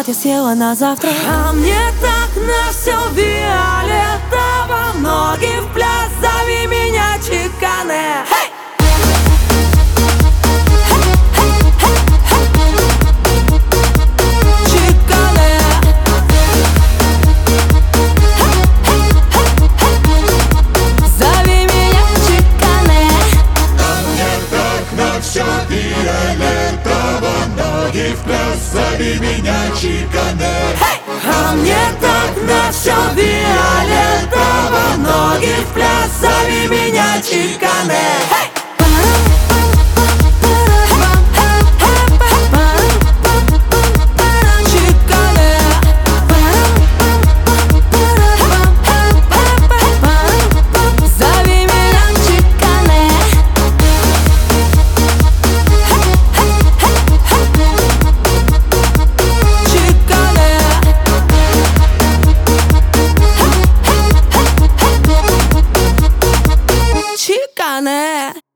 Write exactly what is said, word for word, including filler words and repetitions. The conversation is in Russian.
я съела на завтрак. А мне так на все фиолетово, ноги в пляс, зови меня Чикане. Hey! Ноги в пляс, зови меня Чикане. Hey! А мне так на все фиолетово, ноги в пляс, зови меня Чикане. Hey! Чикане.